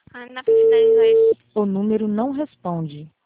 Ah, não dá pra finalizar isso. O número não responde.